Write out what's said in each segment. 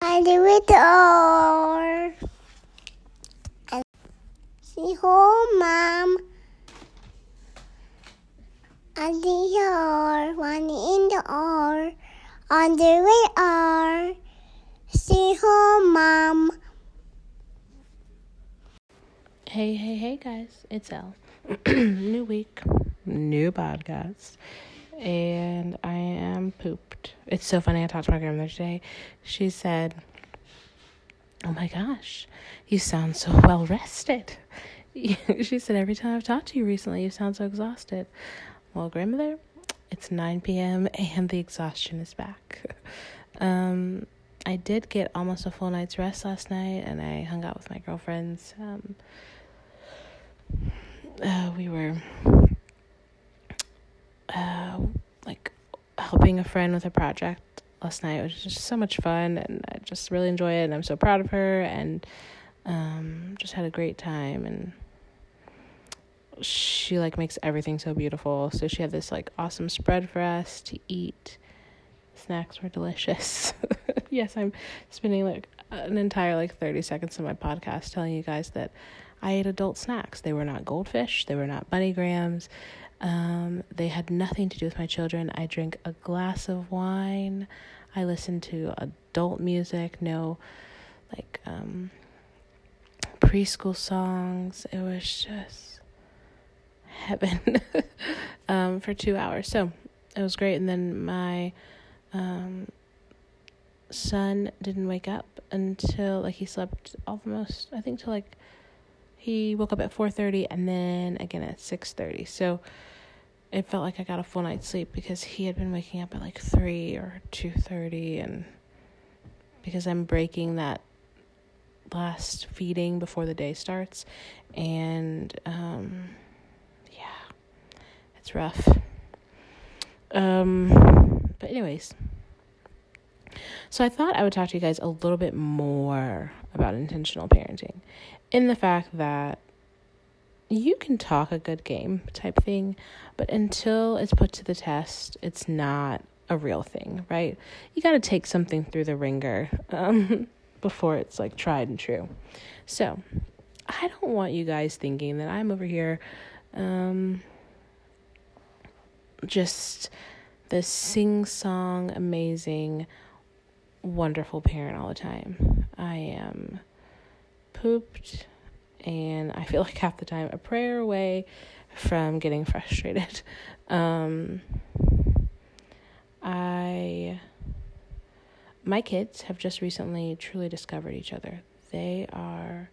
I do it all. See home, Mom. I see her running in the R. On the way R. See home, Mom. Hey, guys. It's Elle. New week, new podcast. And I am pooped. It's so funny. I talked to my grandmother today. She said, "Oh my gosh, you sound so well rested." She said, "Every time I've talked to you recently, you sound so exhausted." Well, grandmother, it's 9 p.m. and the exhaustion is back. I did get almost a full night's rest last night, and I hung out with my girlfriends. We were helping a friend with a project last night. It was just so much fun, and I just really enjoy it, and I'm so proud of her, and just had a great time. And she makes everything so beautiful. So she had this awesome spread for us to eat. Snacks were delicious. Yes, I'm spending an entire 30 seconds of my podcast telling you guys that I ate adult snacks. They were not goldfish. They were not Bunny Grahams. They had nothing to do with my children. I drank a glass of wine. I listened to adult music. No, preschool songs. It was just heaven for 2 hours. So it was great. And then my son didn't wake up until he slept almost, I think, till he woke up at 4:30 and then again at 6:30. So it felt like I got a full night's sleep because he had been waking up at 3 or 2:30, and because I'm breaking that last feeding before the day starts, and it's rough. But anyways, so I thought I would talk to you guys a little bit more about intentional parenting, in the fact that you can talk a good game type thing, but until it's put to the test, it's not a real thing, right? You got to take something through the ringer before it's tried and true. So I don't want you guys thinking that I'm over here just this sing-song, amazing, wonderful parent all the time. I am pooped, and I feel like half the time a prayer away from getting frustrated. My kids have just recently truly discovered each other. They are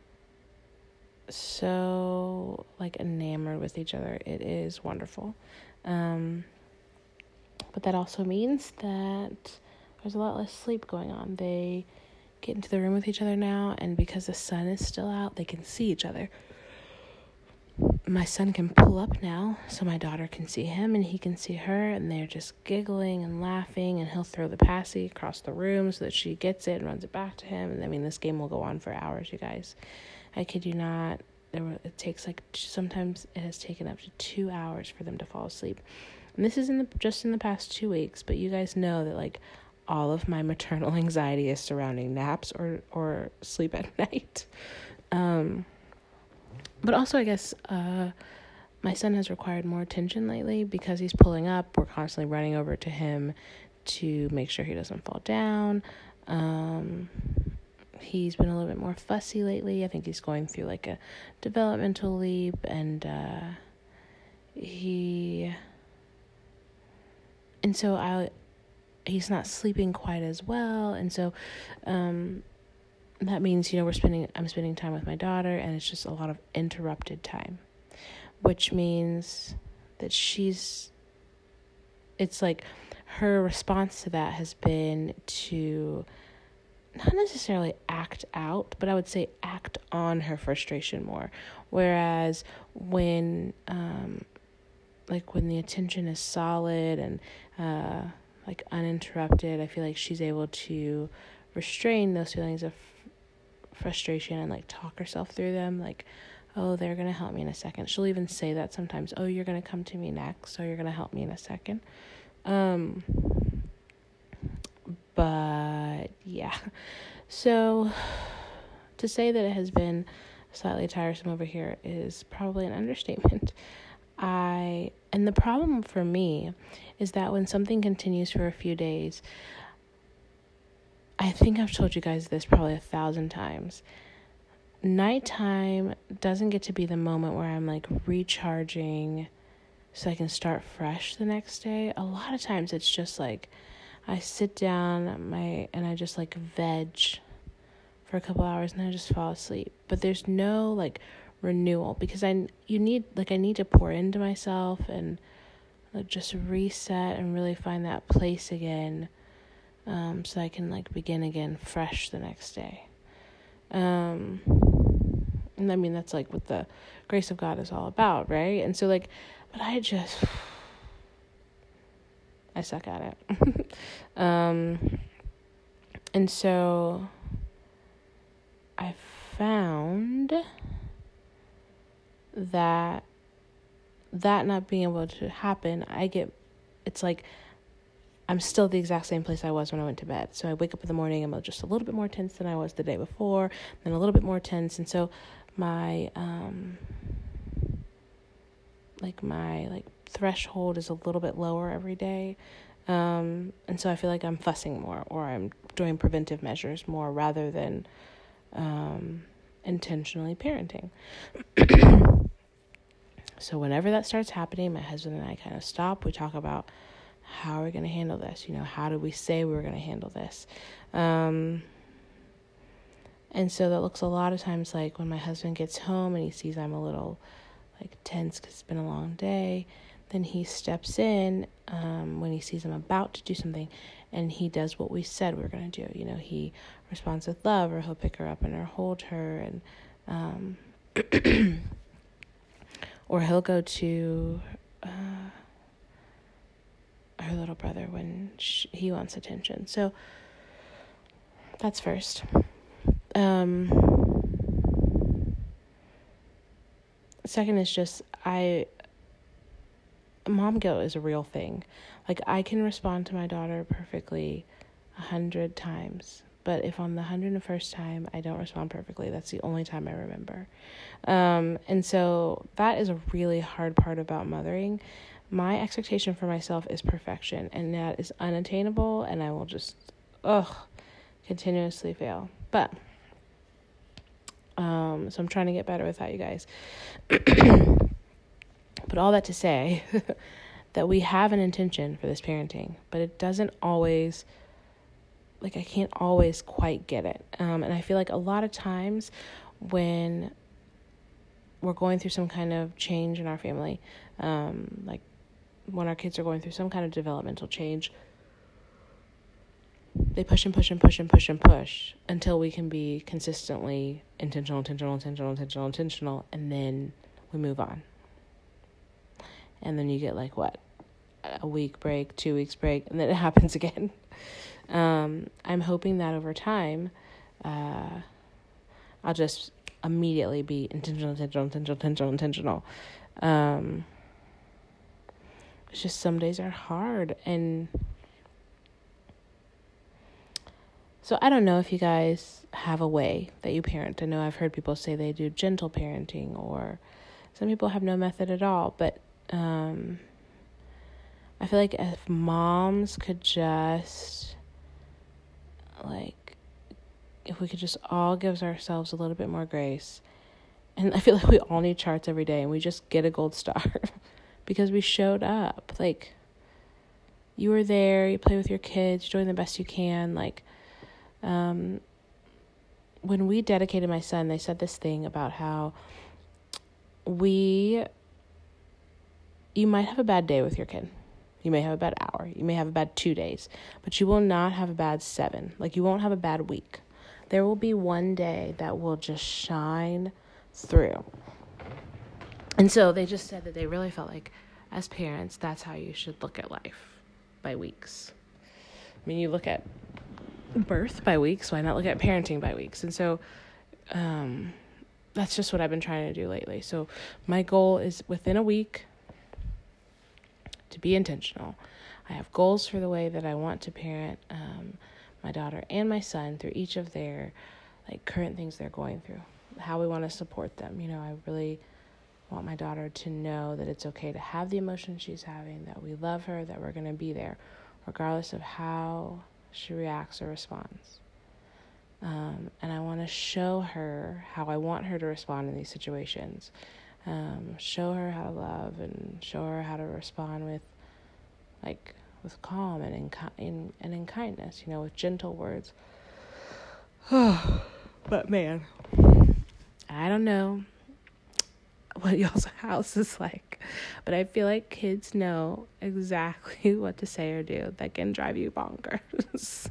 so enamored with each other. It is wonderful. But that also means that there's a lot less sleep going on. They get into the room with each other now, and because the sun is still out, they can see each other. My son can pull up now, so my daughter can see him and he can see her, and they're just giggling and laughing, and he'll throw the passy across the room so that she gets it and runs it back to him. And this game will go on for hours, you guys. I kid you not. It takes sometimes it has taken up to 2 hours for them to fall asleep. And this is just in the past 2 weeks, but you guys know that all of my maternal anxiety is surrounding naps or sleep at night. But also I guess my son has required more attention lately because he's pulling up. We're constantly running over to him to make sure he doesn't fall down. He's been a little bit more fussy lately. I think he's going through a developmental leap, and he's not sleeping quite as well, and so that means I'm spending time with my daughter, and it's just a lot of interrupted time, which means that her response to that has been to not necessarily act out, but I would say act on her frustration more. Whereas when the attention is solid and uninterrupted, I feel like she's able to restrain those feelings of frustration and talk herself through them. Oh, they're gonna help me in a second. She'll even say that sometimes. Oh, you're gonna come to me next, so you're gonna help me in a second. But yeah, so to say that it has been slightly tiresome over here is probably an understatement. And the problem for me is that when something continues for a few days, I think I've told you guys this probably 1,000 times. Nighttime doesn't get to be the moment where I'm like recharging so I can start fresh the next day. A lot of times it's just like I sit down and I just like veg for a couple hours and then I just fall asleep. But there's no like renewal because I need to pour into myself and like just reset and really find that place again, so I can like begin again fresh the next day. And I mean that's like what the grace of God is all about, right? And so like, but I suck at it. And so I found that not being able to happen, it's like I'm still the exact same place I was when I went to bed. So I wake up in the morning, I'm just a little bit more tense than I was the day before, then a little bit more tense. And so my threshold is a little bit lower every day. And so I feel like I'm fussing more or I'm doing preventive measures more rather than intentionally parenting. So whenever that starts happening, my husband and I kind of stop. We talk about how are we going to handle this? How did we say we were going to handle this? And so that looks a lot of times like when my husband gets home and he sees I'm a little like tense because it's been a long day, then he steps in when he sees I'm about to do something and he does what we said we were going to do. He responds with love, or he'll pick her up and or hold her, and or he'll go to her little brother when he wants attention. So that's first. Second is just mom guilt is a real thing. Like I can respond to my daughter perfectly 100 times, but if on the 101st time I don't respond perfectly, that's the only time I remember. And so that is a really hard part about mothering. My expectation for myself is perfection, and that is unattainable, and I will just continuously fail. But so I'm trying to get better with that, you guys. But all that to say that we have an intention for this parenting, but it doesn't always, like I can't always quite get it. And I feel like a lot of times when we're going through some kind of change in our family, like when our kids are going through some kind of developmental change, they push and push and push and push and push until we can be consistently intentional, and then we move on. And then you get like a week break, 2 weeks break, and then it happens again. I'm hoping that over time, I'll just immediately be intentional. It's just some days are hard. And so I don't know if you guys have a way that you parent. I know I've heard people say they do gentle parenting, or some people have no method at all. But I feel like if moms could just, like, if we could just all give ourselves a little bit more grace. And I feel like we all need charts every day, and we just get a gold star because we showed up. Like, you were there, you play with your kids, you're doing the best you can. Like, when we dedicated my son, they said this thing about how you might have a bad day with your kid. You may have a bad hour. You may have a bad 2 days, but you will not have a bad 7. Like, you won't have a bad week. There will be one day that will just shine through. And so they just said that they really felt like, as parents, that's how you should look at life, by weeks. I mean, you look at birth by weeks, why not look at parenting by weeks? And so that's just what I've been trying to do lately. So my goal is within a week to be intentional. I have goals for the way that I want to parent, my daughter and my son through each of their current things they're going through, how we want to support them. I really want my daughter to know that it's okay to have the emotions she's having, that we love her, that we're going to be there regardless of how she reacts or responds. And I want to show her how I want her to respond in these situations. Show her how to love and show her how to respond with calm and in kindness, with gentle words. But man, I don't know what y'all's house is like, but I feel like kids know exactly what to say or do that can drive you bonkers.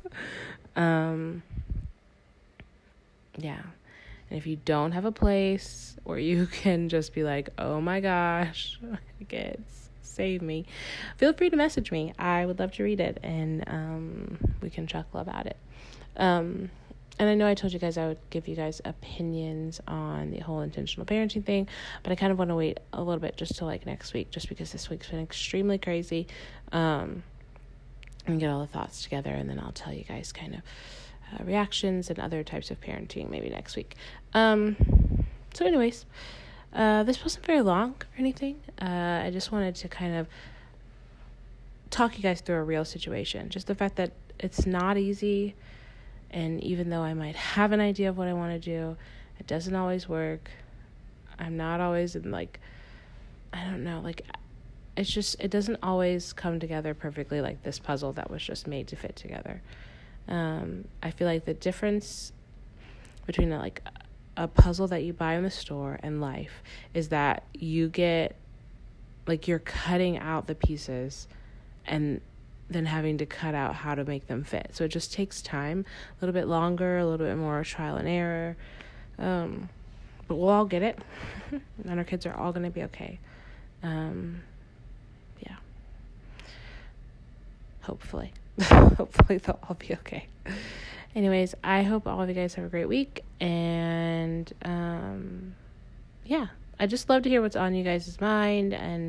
Yeah. And if you don't have a place where you can just be like, oh my gosh, kids, save me, feel free to message me. I would love to read it, and we can chuckle about it. And I know I told you guys I would give you guys opinions on the whole intentional parenting thing, but I kind of want to wait a little bit just till next week, just because this week's been extremely crazy, and get all the thoughts together, and then I'll tell you guys kind of reactions and other types of parenting maybe next week. So anyways, this wasn't very long or anything. I just wanted to kind of talk you guys through a real situation. Just the fact that it's not easy, and even though I might have an idea of what I want to do, it doesn't always work. I'm not always in I don't know, it doesn't always come together perfectly like this puzzle that was just made to fit together. I feel like the difference between a puzzle that you buy in the store and life is that you get you're cutting out the pieces and then having to cut out how to make them fit. So it just takes time, a little bit longer, a little bit more trial and error. But we'll all get it, and our kids are all going to be okay. Yeah. Hopefully. Hopefully they'll all be okay. Anyways, I hope all of you guys have a great week, and yeah, I just love to hear what's on you guys' mind, and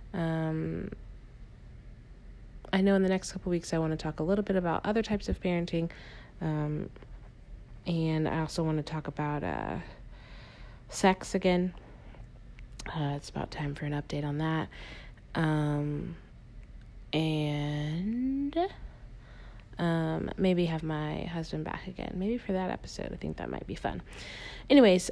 I know in the next couple weeks I want to talk a little bit about other types of parenting, and I also want to talk about sex again. It's about time for an update on that, and maybe have my husband back again, maybe for that episode. I think that might be fun. Anyways,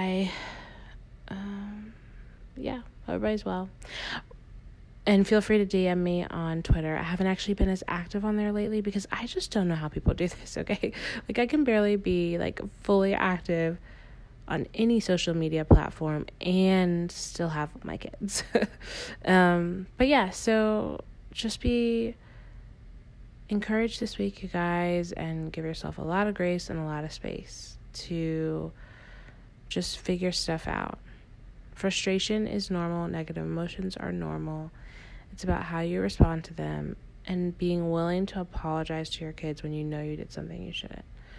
yeah, everybody's well. And feel free to DM me on Twitter. I haven't actually been as active on there lately because I just don't know how people do this, okay? I can barely be, fully active on any social media platform and still have my kids. But yeah, so just be encouraged this week, you guys, and give yourself a lot of grace and a lot of space to just figure stuff out. Frustration is normal. Negative emotions are normal. It's about how you respond to them and being willing to apologize to your kids when you know you did something you shouldn't.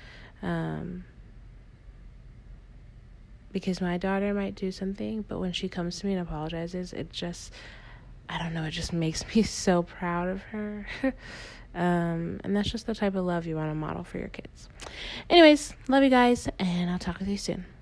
Because my daughter might do something, but when she comes to me and apologizes, it just makes me so proud of her. And that's just the type of love you want to model for your kids. Anyways, love you guys, and I'll talk with you soon.